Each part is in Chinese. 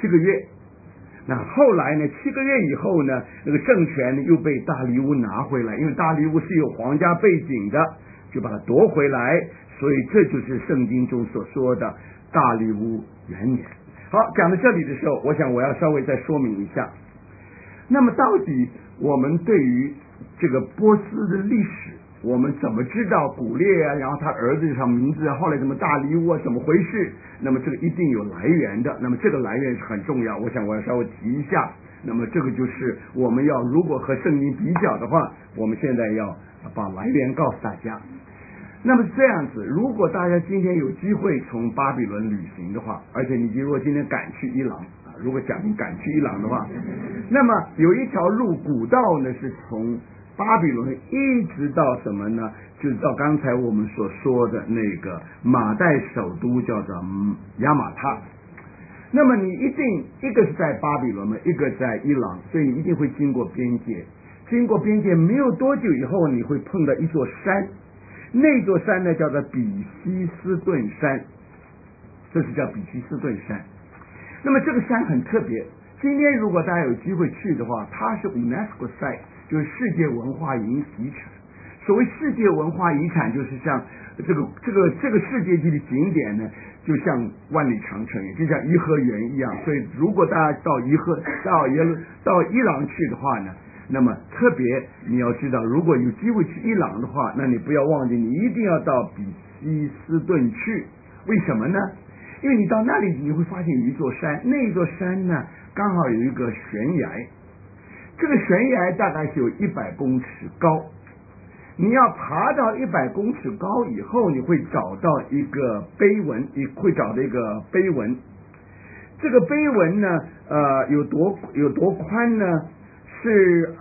7个月。那后来呢，7个月以后呢，那个政权又被大利乌拿回来，因为大利乌是有皇家背景的，就把它夺回来，所以这就是圣经中所说的大利乌元年。好，讲到这里的时候，我想我要稍微再说明一下。那么到底我们对于这个波斯的历史，我们怎么知道古列啊，然后他儿子上名字啊，后来什么大利乌啊，怎么回事？那么这个一定有来源的，那么这个来源是很重要，我想我要稍微提一下。那么这个就是我们要如果和圣经比较的话，我们现在要把来源告诉大家。那么是这样子，如果大家今天有机会从巴比伦旅行的话，而且你如果今天赶去伊朗啊，如果讲你赶去伊朗的话，那么有一条路古道呢是从巴比伦一直到什么呢？就是到刚才我们所说的那个马代首都叫做亚马他。那么你一定一个是在巴比伦嘛，一个在伊朗，所以你一定会经过边界。经过边界没有多久以后，你会碰到一座山，那座山呢叫做比西斯顿山，这是叫比西斯顿山。那么这个山很特别，今天如果大家有机会去的话，它是 UNESCO site， 就是世界文化遗产。所谓世界文化遗产，就是像这个世界级的景点呢，就像万里长城，就像颐和园一样。所以如果大家到伊朗去的话呢，那么特别你要知道，如果有机会去伊朗的话，那你不要忘记，你一定要到比西斯顿去。为什么呢？因为你到那里你会发现有一座山，那座山呢刚好有一个悬崖，这个悬崖大概是有100公尺高。你要爬到100公尺高以后，你会找到一个碑文，你会找到一个碑文。这个碑文呢，有多宽呢？是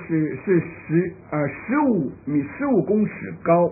15公尺高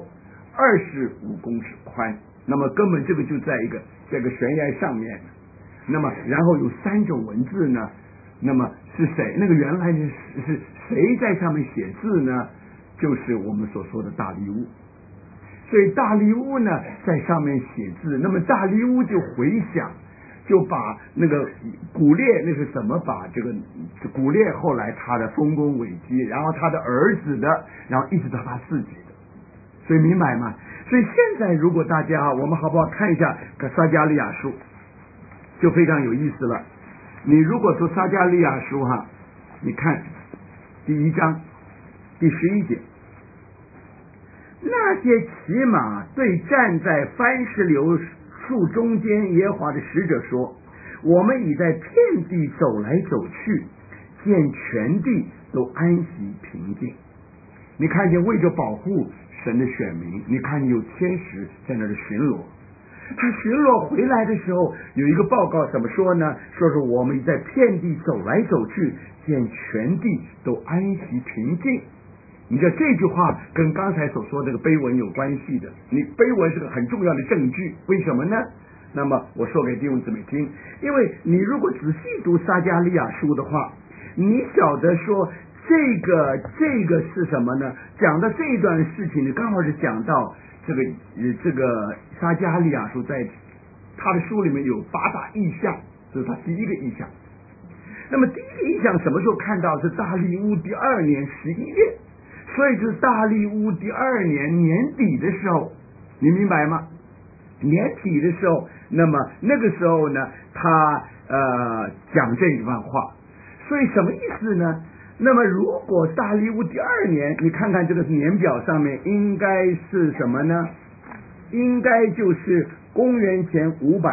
，25公尺宽。那么根本这个就在这个悬崖上面。那么然后有3种文字呢，那么是谁？那个原来是谁在上面写字呢？就是我们所说的大利乌。所以大利乌呢在上面写字，那么大利乌就回想，就把那个古列，那是怎么把这个古列后来他的丰功伟绩，然后他的儿子的，然后一直到他自己的，所以明白吗？所以现在如果大家我们好不好看一下撒迦利亚书，就非常有意思了。你如果说撒迦利亚书你看第1章第11节，那些骑马对站在番石榴树中间耶和华的使者说，我们已在遍地走来走去，见全地都安息平静。你看见为着保护神的选民，你看有天使在那里巡逻，他巡逻回来的时候有一个报告怎么说呢？说是我们在遍地走来走去，见全地都安息平静。你看这句话跟刚才所说这个碑文有关系的，你碑文是个很重要的证据。为什么呢？那么我说给弟兄姊妹听，因为你如果仔细读撒迦利亚书的话，你晓得说这个是什么呢？讲的这一段事情呢，刚好是讲到这个撒迦利亚书在他的书里面有8大异象，这是他第一个异象。那么第一个异象什么时候看到？是大利乌第2年11月，所以就是大利乌第2年年底的时候，你明白吗？年底的时候，那么那个时候呢，他讲这一番话，所以什么意思呢？那么如果大利乌第2年，你看看这个年表上面应该是什么呢？应该就是公元前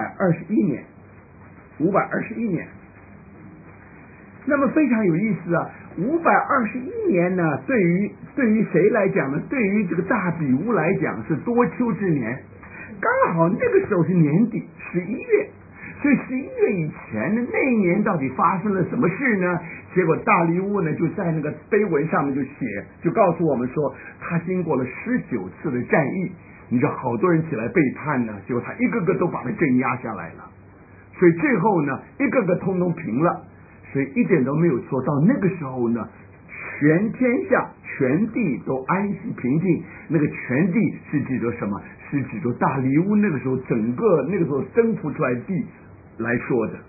521年，521年。那么非常有意思啊，521年呢，对于谁来讲呢？对于这个大比乌来讲是多秋之年，刚好那个时候是年底11月，所以11月以前呢，那一年到底发生了什么事呢？结果大利乌呢就在那个碑文上面就告诉我们说，他经过了19次的战役，你知道好多人起来背叛呢，结果他一个个都把他镇压下来了，所以最后呢一个个通通平了。所以一点都没有错，到那个时候呢，全天下全地都安息平静。那个全地是指着什么？是指着大利乌那个时候整个那个时候征服出来的地来说的。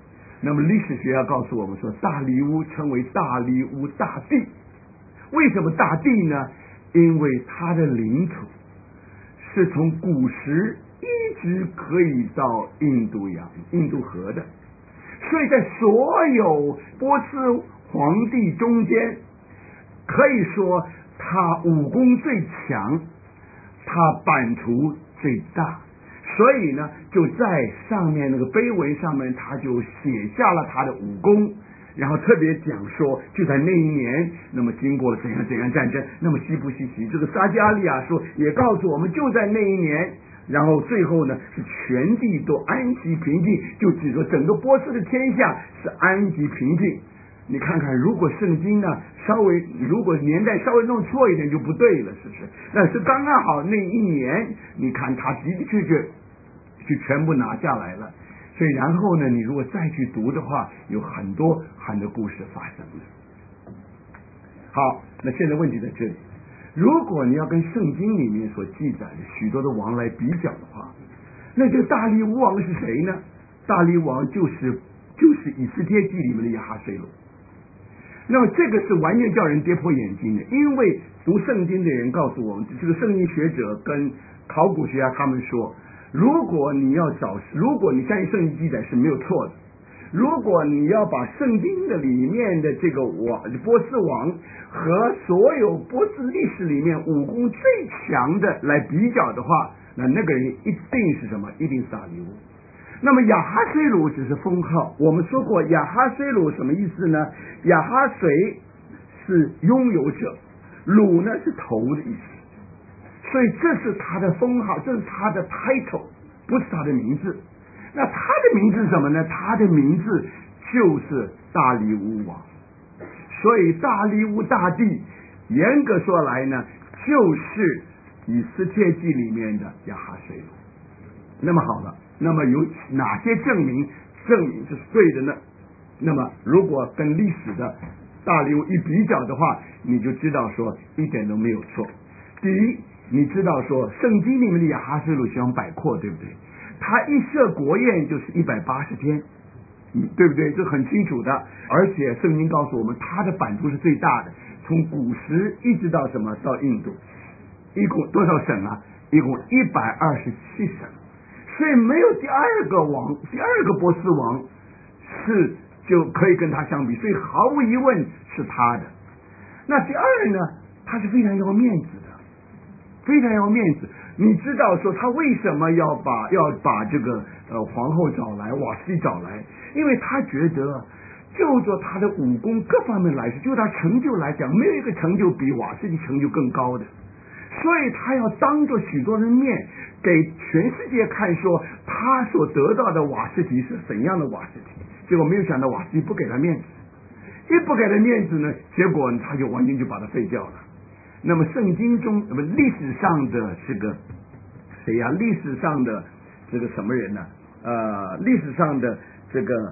那么历史学家告诉我们说，大利乌称为大利乌大地。为什么大地呢？因为它的领土是从古时一直可以到印度河的，所以在所有波斯皇帝中间，可以说他武功最强，他版图最大，所以呢，就在上面那个碑文上面，他就写下了他的武功，然后特别讲说，就在那一年，那么经过了怎样怎样战争，那么西不西西，这个撒迦利亚书也告诉我们，就在那一年，然后最后呢是全地都安息平静，就指说整个波斯的天下是安息平静。你看看，如果圣经呢如果年代稍微弄错一点就不对了，是不是？那是刚刚好那一年，你看他的的确确就全部拿下来了。所以然后呢，你如果再去读的话，有很多故事发生了。好，那现在问题在这里，如果你要跟圣经里面所记载的许多的王来比较的话，那这个大利乌王是谁呢？大利乌王就是以斯帖记里面的亚哈水鲁。那么这个是完全叫人跌破眼镜的，因为读圣经的人告诉我们，这个圣经学者跟考古学家他们说，如果你相信圣经记载是没有错的，如果你要把圣经的里面的这个波斯王和所有波斯历史里面武功最强的来比较的话，那个人一定是什么？一定是大利乌。那么亚哈水鲁只是封号，我们说过亚哈水鲁什么意思呢？亚哈水是拥有者，鲁呢是头的意思，所以这是他的封号，这是他的 title， 不是他的名字。那他的名字是什么呢？他的名字就是大利乌王。所以大利乌大地严格说来呢，就是以斯帖记里面的亚哈水鲁。那么好了，那么有哪些证明这是对的呢？那么如果跟历史的大利乌一比较的话，你就知道说一点都没有错。第一，你知道说圣经里面的亚哈水鲁喜欢摆阔，对不对？他一设国宴就是180天，对不对？这很清楚的。而且圣经告诉我们，他的版图是最大的，从古时一直到什么？到印度，一共多少省啊？一共127省。所以没有第二个波斯王就可以跟他相比，所以毫无疑问是他的。那第二呢，他是非常要面子的，非常要面子。你知道说他为什么要把这个皇后找来，瓦斯蒂找来？因为他觉得就做他的武功各方面来说，就他成就来讲，没有一个成就比瓦斯蒂成就更高的。所以他要当着许多人面给全世界看，说他所得到的瓦斯提是怎样的瓦斯提。结果没有想到瓦斯提不给他面子，一不给他面子呢，结果他就完全就把他废掉了。那么圣经中历史上的这个谁呀？历史上的这个什么人呢？历史上的这个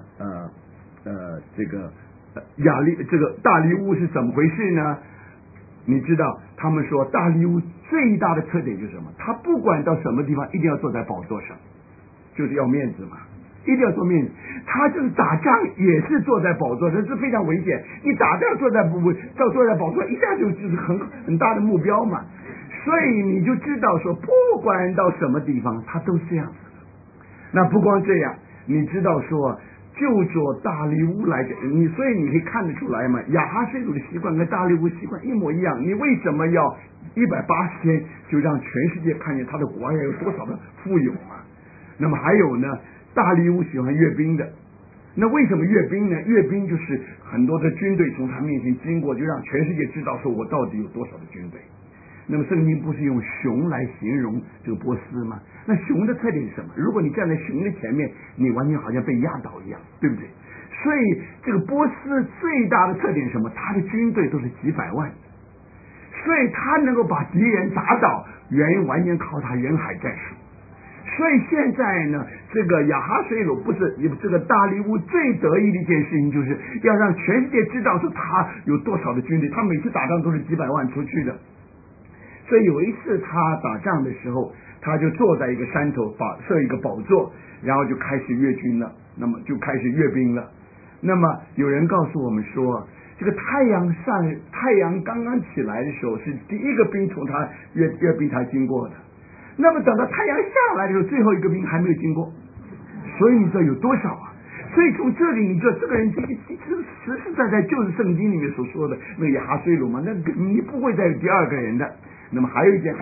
大利乌是怎么回事呢？你知道他们说大利乌最大的特点就是什么？他不管到什么地方一定要坐在宝座上，就是要面子嘛，一定要做面子。他就是打仗也是坐在宝座上，这是非常危险。你打仗坐在宝座，一下就是很大的目标嘛。所以你就知道说，不管到什么地方，他都是这样子的。那不光这样，你知道说，就做大利乌来讲，所以你可以看得出来嘛，亚哈水鲁的习惯跟大利乌习惯一模一样。你为什么要180天就让全世界看见他的国家有多少的富有嘛？那么还有呢，大利乌喜欢阅兵的。那为什么阅兵呢？阅兵就是很多的军队从他面前经过，就让全世界知道说我到底有多少的军队。那么圣经不是用熊来形容这个波斯吗？那熊的特点是什么？如果你站在熊的前面，你完全好像被压倒一样，对不对？所以这个波斯最大的特点是什么？他的军队都是几百万，所以他能够把敌人打倒，完全靠他人海战术。所以现在呢，这个亚哈水鲁不是这个大利乌最得意的一件事情，就是要让全世界知道说他有多少的军队，他每次打仗都是几百万出去的。所以有一次他打仗的时候，他就坐在一个山头设一个宝座，然后就开始阅军了，那么就开始阅兵了。 那么有人告诉我们说，这个太阳刚刚起来的时候，是第一个兵从他阅兵台经过的。那么等到太阳下来的时候，最后一个兵还没有经过。所以你知道有多少啊？所以从这里你知道这个人实实在在就是圣经里面所说的那个亚哈水鲁嘛，那你不会再有第二个人的。那么还有一件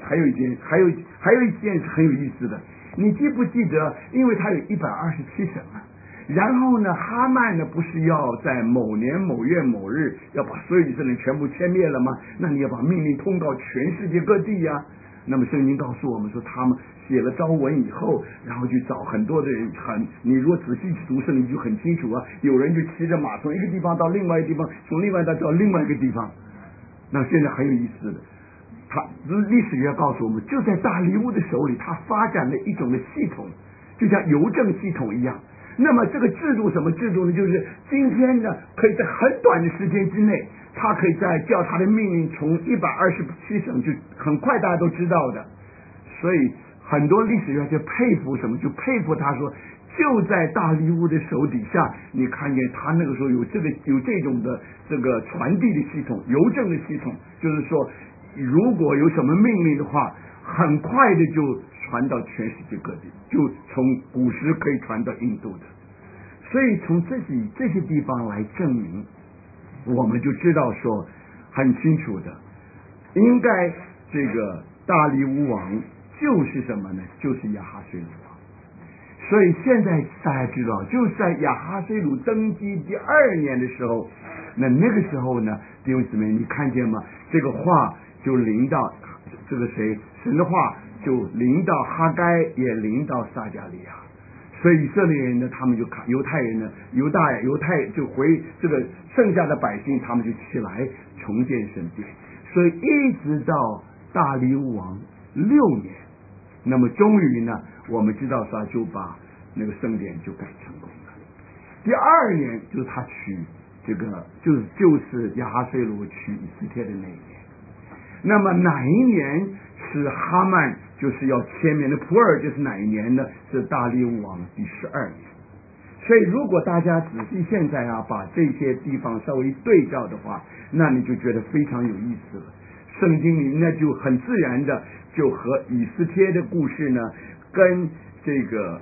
是很有意思的，你记不记得？因为他有127省啊。然后呢，哈曼呢不是要在某年某月某日要把所有以色列人全部歼灭了吗？那你要把命令通告全世界各地呀。那么圣经告诉我们说，他们写了诏文以后，然后去找很多的人，你如果仔细去读圣经就很清楚啊。有人就骑着马从一个地方到另外一个地方，从另外到另外一个地方。那现在很有意思的，历史学告诉我们，就在大利乌的手里，他发展了一种的系统，就像邮政系统一样。那么这个制度什么制度呢？就是今天呢，可以在很短的时间之内，他可以叫他的命令从127省就很快大家都知道的。所以很多历史学家就佩服什么？就佩服他说，就在大利乌的手底下，你看见他那个时候有这种的这个传递的系统，邮政的系统，就是说如果有什么命令的话，很快的就传到全世界各地，就从古时可以传到印度的。所以从这些地方来证明，我们就知道说很清楚的，应该这个大利乌王就是什么呢？就是亚哈水鲁王。所以现在大家知道，就是在亚哈水鲁登基第2年的时候，那个时候呢，弟兄姊妹，你看见吗？这个话就临到这个神的话就临到哈该，也临到撒迦利亚。所以以色列人呢，他们就犹太人呢，犹太就回这个剩下的百姓，他们就起来重建圣殿。所以一直到大利乌王6年，那么终于呢，我们知道他就把那个圣殿就盖成功了。第2年就是他娶这个就是亚哈水鲁娶以斯帖的那一年。那么哪一年是哈曼就是要歼灭的普尔，就是哪一年呢？是大利乌王第12年。所以如果大家仔细现在把这些地方稍微对照的话，那你就觉得非常有意思了。圣经里那就很自然的就和以斯帖的故事呢，跟这个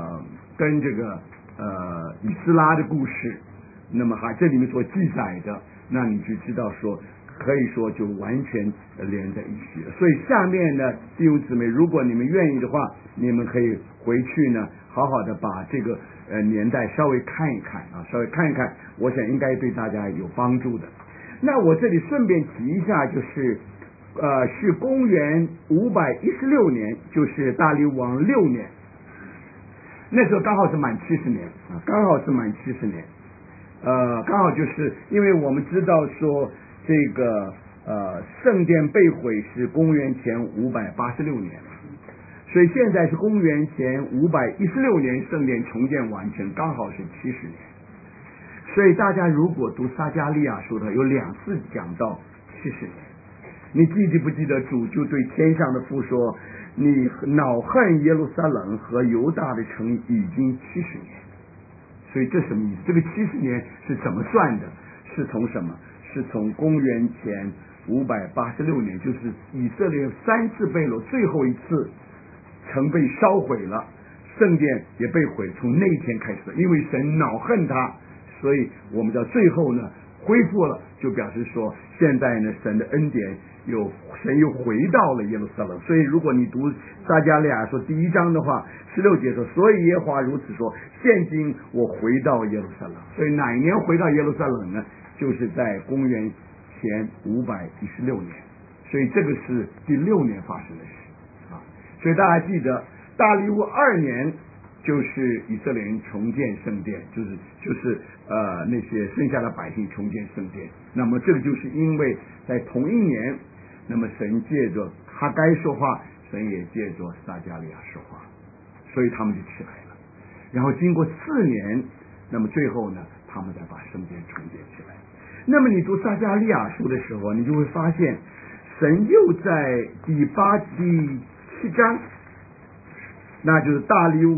以斯拉的故事，那么这里面所记载的，那你就知道说，可以说就完全连在一起了。所以下面呢，弟兄姊妹，如果你们愿意的话，你们可以回去呢，好好的把这个年代稍微看一看，我想应该对大家有帮助的。那我这里顺便提一下，就是是公元516年，就是大利乌王6年，那时候刚好是满70年刚好就是因为我们知道说这个圣殿被毁是公元前586年，所以现在是公元前516年圣殿重建完成，刚好是70年。所以大家如果读撒迦利亚书的，有2次讲到70年。你记不记得主就对天上的父说，你恼恨耶路撒冷和犹大的城已经70年。所以这什么意思？这个70年是怎么算的？是从什么？是从公元前586年，就是以色列3次被掳，最后一次城被烧毁了，圣殿也被毁，从那一天开始的。因为神恼恨他，所以我们到最后呢恢复了，就表示说现在呢神的恩典神又回到了耶路撒冷。所以如果你读撒迦利亚说第1章的话，16节说，所以耶和华如此说，现今我回到耶路撒冷。所以哪一年回到耶路撒冷呢？就是在公元前516年。所以这个是第6年发生的事所以大家记得大利乌2年就是以色列人重建圣殿，就是那些剩下的百姓重建圣殿。那么这个就是因为在同一年，那么神借着哈该说话，神也借着撒迦利亚说话，所以他们就起来了。然后经过4年，那么最后呢，他们再把圣殿重建起来。那么你读撒迦利亚书的时候，你就会发现神又在第7章，那就是大利乌